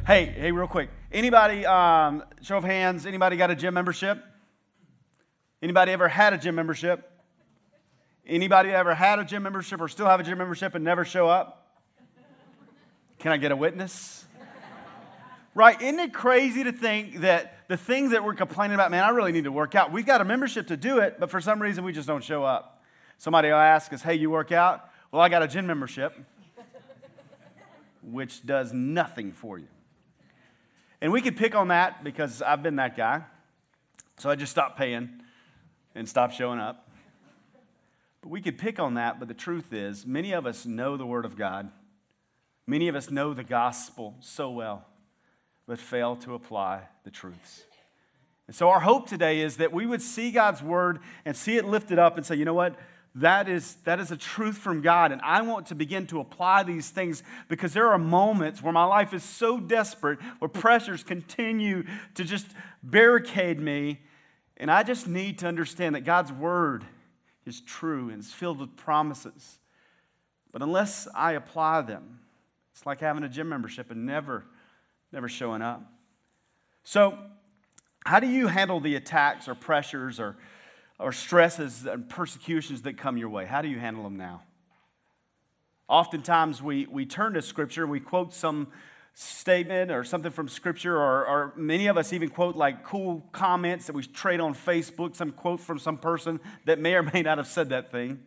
Hey, real quick. Anybody, show of hands, anybody got a gym membership? Anybody ever had a gym membership? Anybody ever had a gym membership or still have a gym membership and never show up? Can I get a witness? Right, isn't it crazy to think that the thing that we're complaining about, man, I really need to work out. We've got a membership to do it, but for some reason we just don't show up. Somebody will ask us, hey, you work out? Well, I got a gym membership, which does nothing for you. And we could pick on that because I've been that guy. So I just stopped paying and stopped showing up. But we could pick on that, but the truth is, many of us know the Word of God. Many of us know the gospel so well, but fail to apply the truths. And so our hope today is that we would see God's Word and see it lifted up and say, you know what? That is a truth from God, and I want to begin to apply these things because there are moments where my life is so desperate, where pressures continue to just barricade me, and I just need to understand that God's Word is true and is filled with promises. But unless I apply them, it's like having a gym membership and never showing up. So, how do you handle the attacks or pressures or stresses and persecutions that come your way? How do you handle them now? Oftentimes we turn to Scripture and we quote some statement or something from Scripture, or many of us even quote like cool comments that we trade on Facebook, some quote from some person that may or may not have said that thing.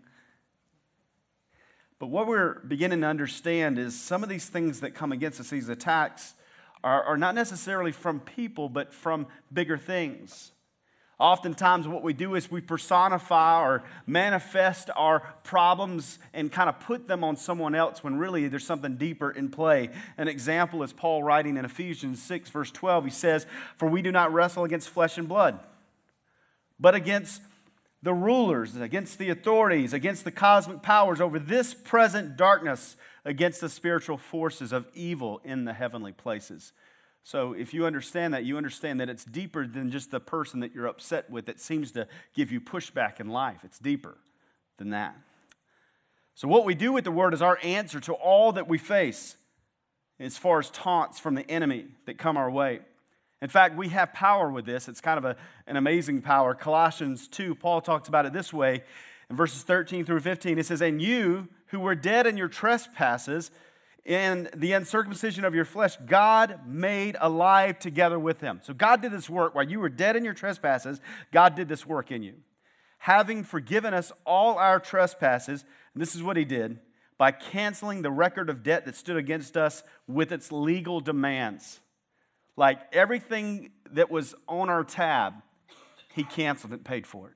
But what we're beginning to understand is some of these things that come against us, these attacks, are not necessarily from people, but from bigger things. Oftentimes what we do is we personify or manifest our problems and kind of put them on someone else when really there's something deeper in play. An example is Paul writing in Ephesians 6 verse 12. He says, "For we do not wrestle against flesh and blood, but against the rulers, against the authorities, against the cosmic powers over this present darkness, against the spiritual forces of evil in the heavenly places." So if you understand that it's deeper than just the person that you're upset with that seems to give you pushback in life. It's deeper than that. So what we do with the Word is our answer to all that we face as far as taunts from the enemy that come our way. In fact, we have power with this. It's kind of an amazing power. Colossians 2, Paul talks about it this way. In verses 13 through 15, it says, "And you who were dead in your trespasses and the uncircumcision of your flesh, God made alive together with Him." So God did this work. While you were dead in your trespasses, God did this work in you. "Having forgiven us all our trespasses," and this is what He did, "by canceling the record of debt that stood against us with its legal demands." Like everything that was on our tab, He canceled it, paid for it.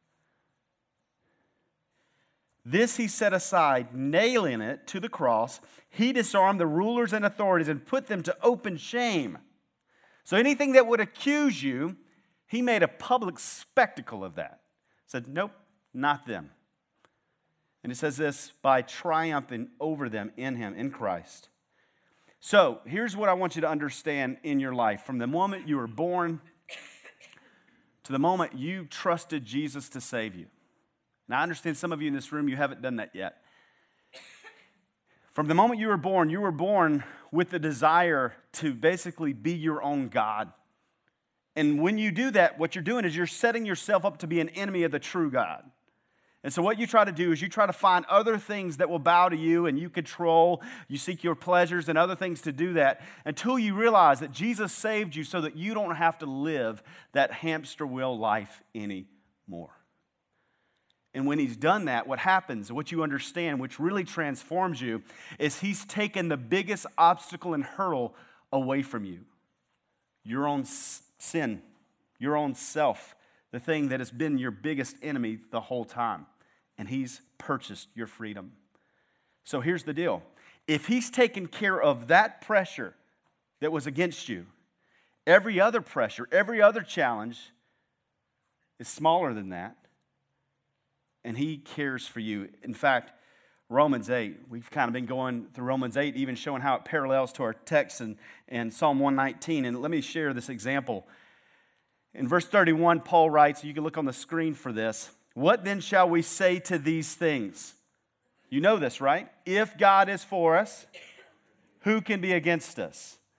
"This He set aside, nailing it to the cross. He disarmed the rulers and authorities and put them to open shame." So anything that would accuse you, He made a public spectacle of that. Said, nope, not them. And it says this, by triumphing over them in Him, in Christ. So here's what I want you to understand in your life. From the moment you were born to the moment you trusted Jesus to save you. Now, I understand some of you in this room, you haven't done that yet. From the moment you were born with the desire to basically be your own God. And when you do that, what you're doing is you're setting yourself up to be an enemy of the true God. And so what you try to do is you try to find other things that will bow to you and you control, you seek your pleasures and other things to do that until you realize that Jesus saved you so that you don't have to live that hamster wheel life anymore. And when He's done that, what happens, what you understand, which really transforms you, is He's taken the biggest obstacle and hurdle away from you. Your own sin, your own self, the thing that has been your biggest enemy the whole time. And He's purchased your freedom. So here's the deal. If He's taken care of that pressure that was against you, every other pressure, every other challenge is smaller than that. And He cares for you. In fact, Romans 8, we've kind of been going through Romans 8, even showing how it parallels to our text in Psalm 119. And let me share this example. In verse 31, Paul writes, you can look on the screen for this, "What then shall we say to these things?" You know this, right? "If God is for us, who can be against us?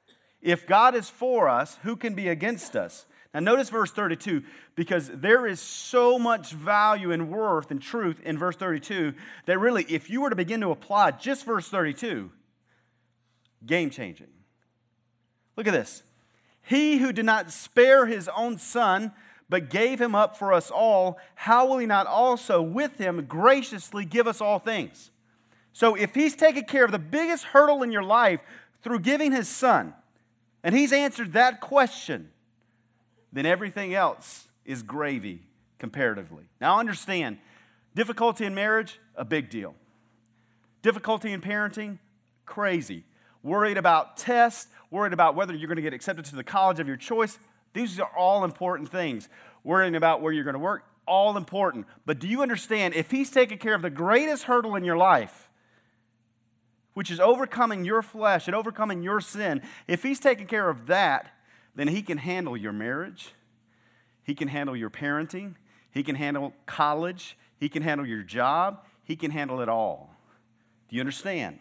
If God is for us, who can be against us? Now notice verse 32, because there is so much value and worth and truth in verse 32 that really, if you were to begin to apply just verse 32, game-changing. Look at this. He who did not spare his own son, but gave him up for us all, how will he not also with him graciously give us all things? So if he's taken care of the biggest hurdle in your life through giving his son, and he's answered that question, then everything else is gravy comparatively. Now understand, difficulty in marriage, a big deal. Difficulty in parenting, crazy. Worried about tests, worried about whether you're going to get accepted to the college of your choice. These are all important things. Worrying about where you're going to work, all important. But do you understand, if he's taken care of the greatest hurdle in your life, which is overcoming your flesh and overcoming your sin, if he's taken care of that, then he can handle your marriage, he can handle your parenting, he can handle college, he can handle your job, he can handle it all. Do you understand?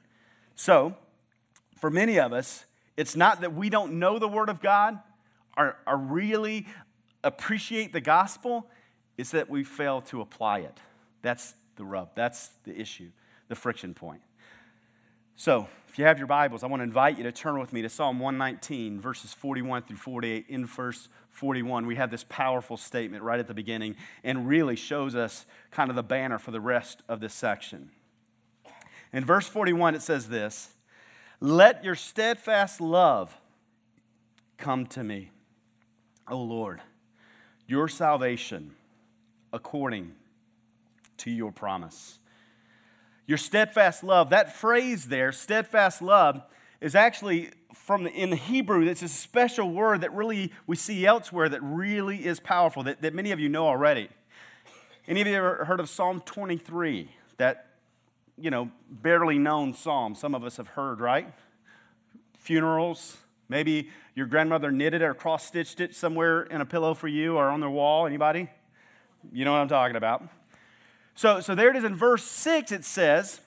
So, for many of us, it's not that we don't know the Word of God or really appreciate the gospel, it's that we fail to apply it. That's the rub, that's the issue, the friction point. So, if you have your Bibles, I want to invite you to turn with me to Psalm 119, verses 41 through 48. In verse 41, we have this powerful statement right at the beginning and really shows us kind of the banner for the rest of this section. In verse 41, it says this, "Let your steadfast love come to me, O Lord, your salvation according to your promise." Your steadfast love, that phrase there, steadfast love, is actually in the Hebrew, it's a special word that really we see elsewhere that really is powerful, that many of you know already. Any of you ever heard of Psalm 23? That, barely known psalm. Some of us have heard, right? Funerals. Maybe your grandmother knitted it or cross-stitched it somewhere in a pillow for you or on their wall. Anybody? You know what I'm talking about. So there it is in verse 6, it says,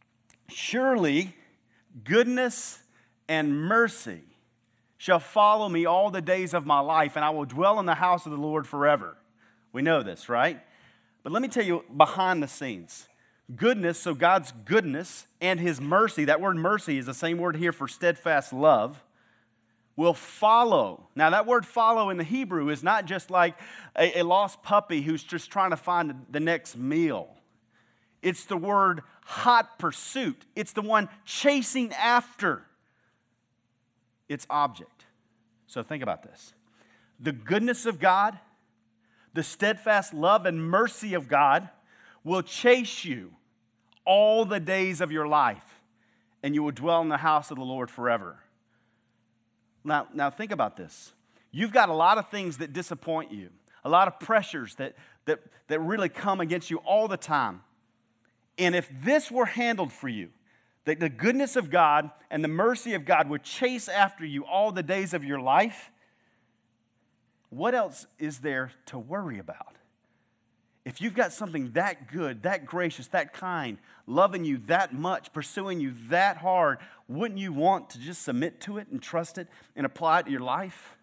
"Surely goodness and mercy shall follow me all the days of my life, and I will dwell in the house of the Lord forever." We know this, right? But let me tell you behind the scenes. Goodness, so God's goodness and His mercy, that word mercy is the same word here for steadfast love, will follow. Now that word follow in the Hebrew is not just like a lost puppy who's just trying to find the next meal. It's the word hot pursuit. It's the one chasing after its object. So think about this. The goodness of God, the steadfast love and mercy of God will chase you all the days of your life, and you will dwell in the house of the Lord forever. Now think about this. You've got a lot of things that disappoint you, a lot of pressures that really come against you all the time. And if this were handled for you, that the goodness of God and the mercy of God would chase after you all the days of your life, what else is there to worry about? If you've got something that good, that gracious, that kind, loving you that much, pursuing you that hard, wouldn't you want to just submit to it and trust it and apply it to your life?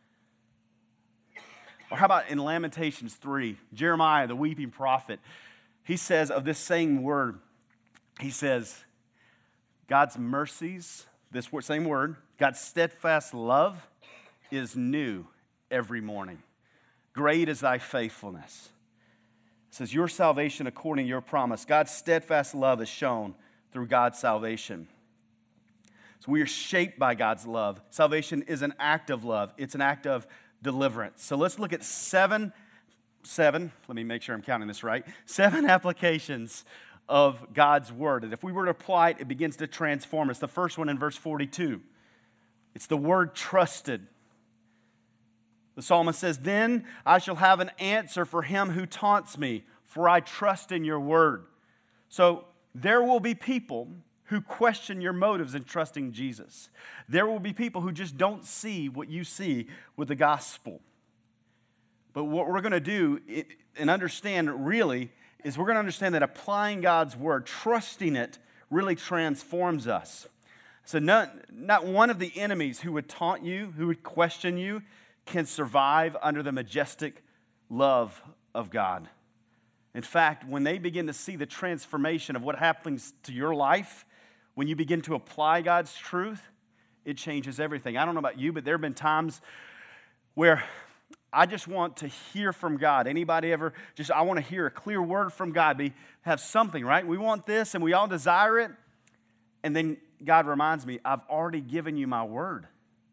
Or how about in Lamentations 3, Jeremiah, the weeping prophet, he says of this same word, he says, God's mercies, this same word, God's steadfast love is new every morning. Great is thy faithfulness. It says, your salvation according to your promise. God's steadfast love is shown through God's salvation. So we are shaped by God's love. Salvation is an act of love. It's an act of deliverance. So let's look at seven, let me make sure I'm counting this right, 7 applications of God's word. And if we were to apply it, it begins to transform us. The first one in verse 42, it's the word trusted. The psalmist says, then I shall have an answer for him who taunts me, for I trust in your word. So there will be people who question your motives in trusting Jesus. There will be people who just don't see what you see with the gospel. But what we're going to do and understand really is we're going to understand that applying God's word, trusting it, really transforms us. So not one of the enemies who would taunt you, who would question you, can survive under the majestic love of God. In fact, when they begin to see the transformation of what happens to your life, when you begin to apply God's truth, it changes everything. I don't know about you, but there have been times where I just want to hear from God. Anybody ever I want to hear a clear word from God. Have something, right? We want this and we all desire it. And then God reminds me, I've already given you my word.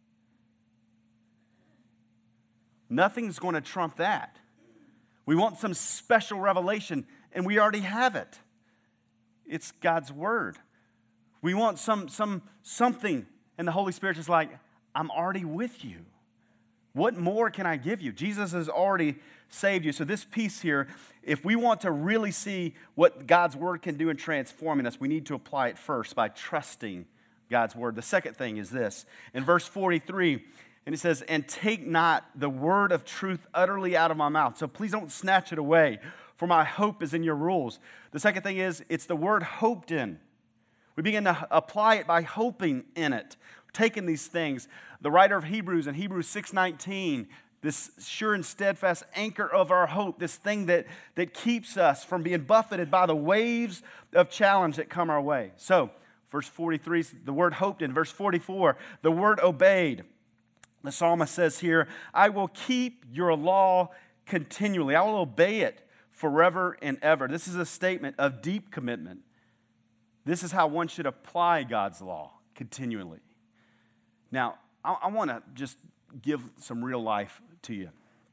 Nothing's going to trump that. We want some special revelation, and we already have it. It's God's word. We want something, and the Holy Spirit is like, I'm already with you. What more can I give you? Jesus has already saved you. So this piece here, if we want to really see what God's word can do in transforming us, we need to apply it first by trusting God's word. The second thing is this. In verse 43, and it says, and take not the word of truth utterly out of my mouth. So please don't snatch it away, for my hope is in your rules. The second thing is, it's the word hoped in. We begin to apply it by hoping in it, taking these things. The writer of Hebrews in Hebrews 6:19, this sure and steadfast anchor of our hope, this thing that keeps us from being buffeted by the waves of challenge that come our way. So, verse 43 is the word hoped in. Verse 44, the word obeyed. The psalmist says here, I will keep your law continually. I will obey it forever and ever. This is a statement of deep commitment. This is how one should apply God's law continually. Now, I want to just give some real life to you.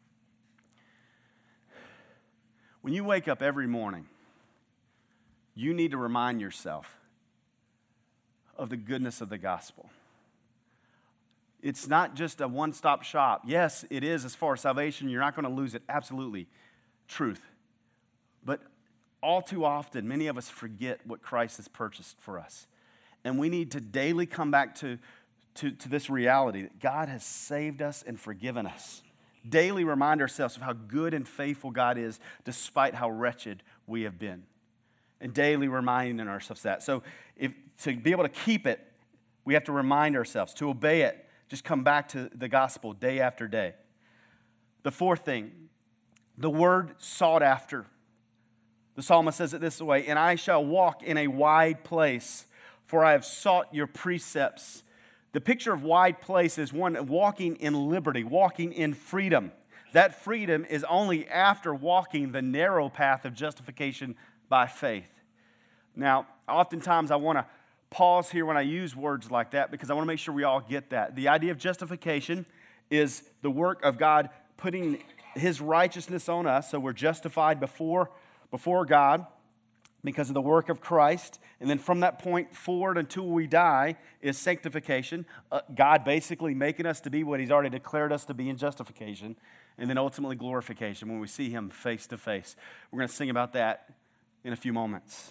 When you wake up every morning, you need to remind yourself of the goodness of the gospel. It's not just a one-stop shop. Yes, it is as far as salvation. You're not going to lose it. Absolutely. Truth. But all too often, many of us forget what Christ has purchased for us. And we need to daily come back to this reality that God has saved us and forgiven us. Daily remind ourselves of how good and faithful God is despite how wretched we have been. And daily reminding ourselves that. So to be able to keep it, we have to remind ourselves. To obey it, just come back to the gospel day after day. The fourth thing, the word sought after. The psalmist says it this way, and I shall walk in a wide place, for I have sought your precepts. The picture of wide place is one walking in liberty, walking in freedom. That freedom is only after walking the narrow path of justification by faith. Now, oftentimes I want to pause here when I use words like that because I want to make sure we all get that. The idea of justification is the work of God putting His righteousness on us, so we're justified before God because of the work of Christ. And then from that point forward until we die is sanctification. God basically making us to be what He's already declared us to be in justification. And then ultimately glorification when we see Him face to face. We're going to sing about that in a few moments.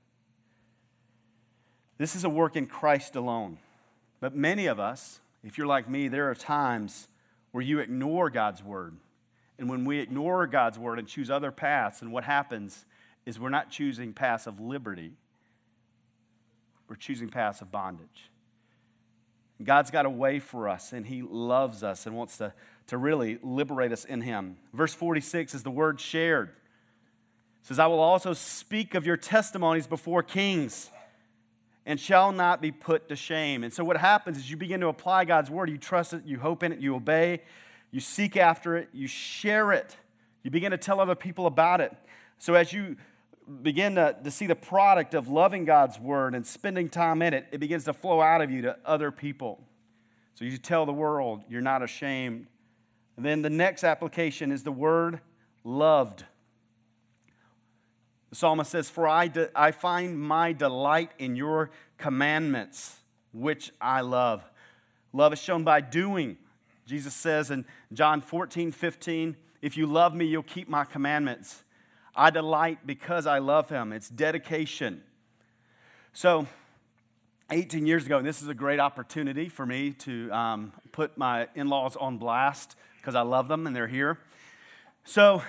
This is a work in Christ alone. But many of us, if you're like me, there are times where you ignore God's word. And when we ignore God's word and choose other paths, and what happens is we're not choosing paths of liberty. We're choosing paths of bondage. God's got a way for us, and He loves us and wants to really liberate us in Him. Verse 46 is the word shared. It says, I will also speak of your testimonies before kings and shall not be put to shame. And so what happens is you begin to apply God's word. You trust it, you hope in it, you obey, you seek after it, you share it. You begin to tell other people about it. So as you begin to see the product of loving God's word and spending time in it, it begins to flow out of you to other people. So you tell the world you're not ashamed. And then the next application is the word loved. The psalmist says, for I find my delight in your commandments, which I love. Love is shown by doing. Jesus says in John 14:15, if you love me, you'll keep my commandments. I delight because I love Him. It's dedication. So 18 years ago, and this is a great opportunity for me to put my in-laws on blast because I love them and they're here. So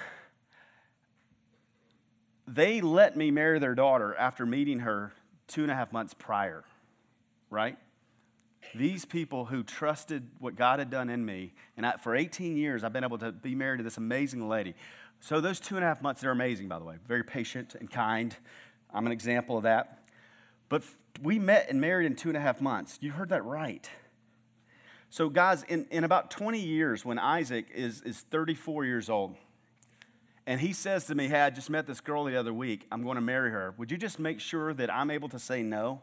they let me marry their daughter after meeting her 2.5 months prior, right? These people who trusted what God had done in me, and for 18 years, I've been able to be married to this amazing lady. So those 2.5 months, they're amazing, by the way. Very patient and kind. I'm an example of that. But we met and married in 2.5 months. You heard that right. So guys, in about 20 years, when Isaac is 34 years old, and he says to me, hey, I just met this girl the other week. I'm going to marry her. Would you just make sure that I'm able to say no?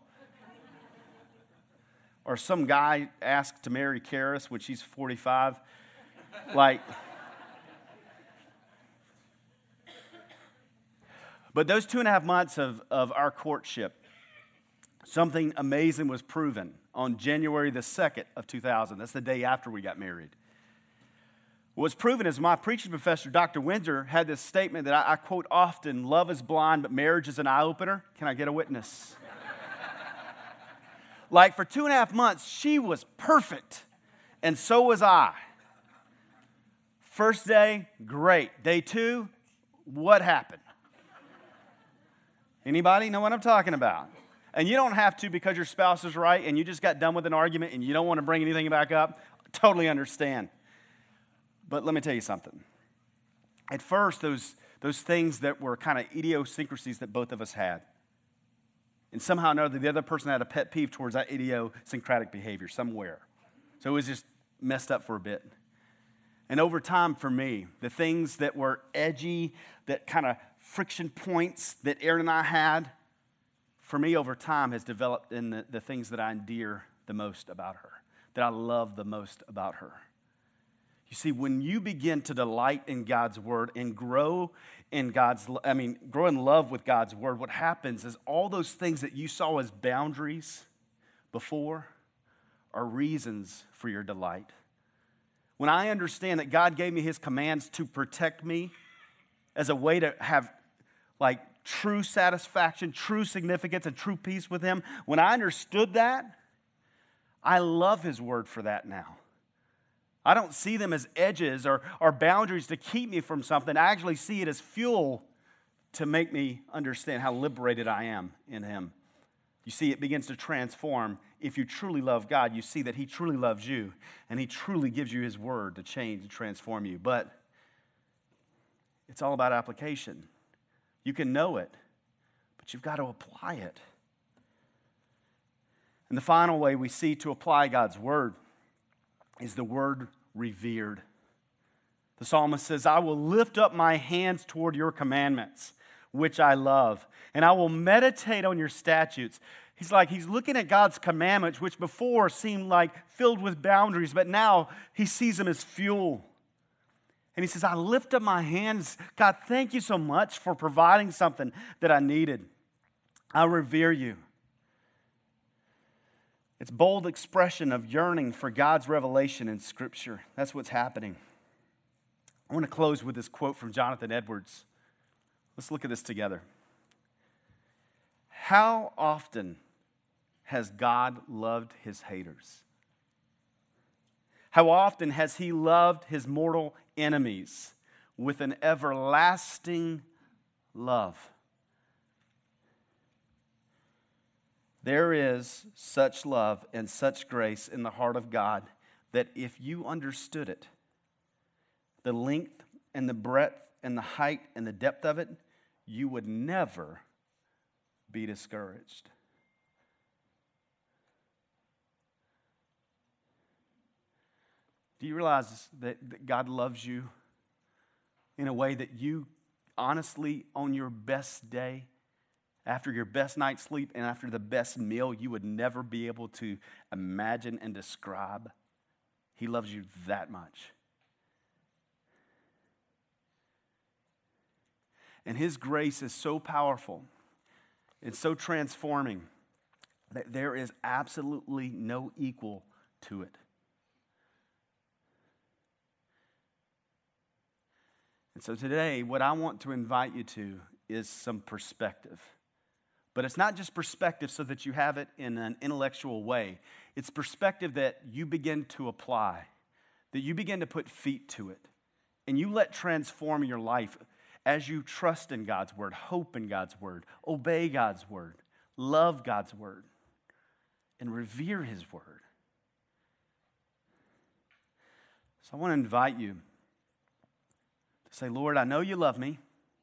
Or some guy asked to marry Karis when she's 45. But those 2.5 months of our courtship, something amazing was proven on January the 2nd of 2000. That's the day after we got married. What was proven is my preaching professor, Dr. Windsor, had this statement that I quote often: love is blind, but marriage is an eye-opener. Can I get a witness? For 2.5 months, she was perfect, and so was I. First day, great. Day 2, what happened? Anybody know what I'm talking about? And you don't have to because your spouse is right and you just got done with an argument and you don't want to bring anything back up. Totally understand. But let me tell you something. At first, those things that were kind of idiosyncrasies that both of us had. And somehow or another, the other person had a pet peeve towards that idiosyncratic behavior somewhere. So it was just messed up for a bit. And over time for me, the things that were edgy, that kind of friction points that Erin and I had, for me over time has developed in the things that I endear the most about her, that I love the most about her. You see, when you begin to delight in God's word and grow in love with God's word, what happens is all those things that you saw as boundaries before are reasons for your delight. When I understand that God gave me his commands to protect me as a way to have true satisfaction, true significance, and true peace with him, when I understood that, I love his word for that now. I don't see them as edges or boundaries to keep me from something. I actually see it as fuel to make me understand how liberated I am in him. You see, it begins to transform. If you truly love God, you see that he truly loves you, and he truly gives you his word to change and transform you. But it's all about application. You can know it, but you've got to apply it. And the final way we see to apply God's word is the word revered. The psalmist says, I will lift up my hands toward your commandments, which I love, and I will meditate on your statutes. He's looking at God's commandments, which before seemed like filled with boundaries, but now he sees them as fuel. And he says, I lift up my hands. God, thank you so much for providing something that I needed. I revere you. It's bold expression of yearning for God's revelation in Scripture. That's what's happening. I want to close with this quote from Jonathan Edwards. Let's look at this together. How often has God loved his haters? How often has he loved his mortal enemies with an everlasting love? There is such love and such grace in the heart of God that if you understood it, the length and the breadth and the height and the depth of it, you would never be discouraged. Do you realize that God loves you in a way that you honestly, on your best day, after your best night's sleep and after the best meal, you would never be able to imagine and describe? He loves you that much. And his grace is so powerful and so transforming that there is absolutely no equal to it. And so today, what I want to invite you to is some perspective. But it's not just perspective so that you have it in an intellectual way. It's perspective that you begin to apply, that you begin to put feet to it, and you let transform your life as you trust in God's word, hope in God's word, obey God's word, love God's word, and revere his word. So I want to invite you to say, Lord, I know you love me.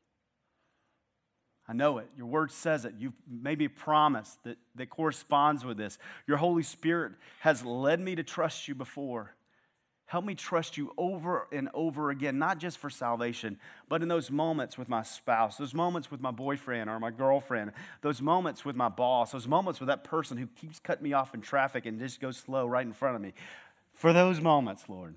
I know it. Your word says it. You've made me a promise that corresponds with this. Your Holy Spirit has led me to trust you before. Help me trust you over and over again, not just for salvation, but in those moments with my spouse, those moments with my boyfriend or my girlfriend, those moments with my boss, those moments with that person who keeps cutting me off in traffic and just goes slow right in front of me. For those moments, Lord,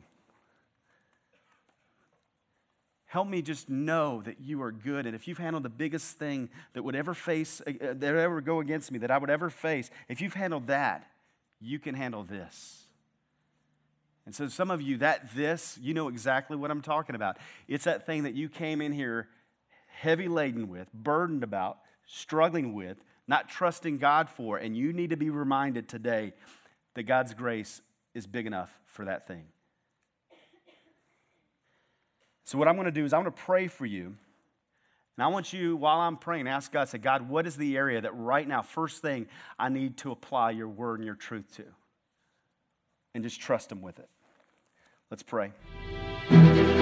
help me just know that you are good. And if you've handled the biggest thing that would ever go against me, that I would ever face, if you've handled that, you can handle this. And so some of you, you know exactly what I'm talking about. It's that thing that you came in here heavy laden with, burdened about, struggling with, not trusting God for, and you need to be reminded today that God's grace is big enough for that thing. So what I'm going to do is I'm going to pray for you. And I want you, while I'm praying, ask God, say, God, what is the area that right now, first thing, I need to apply your word and your truth to? And just trust him with it. Let's pray.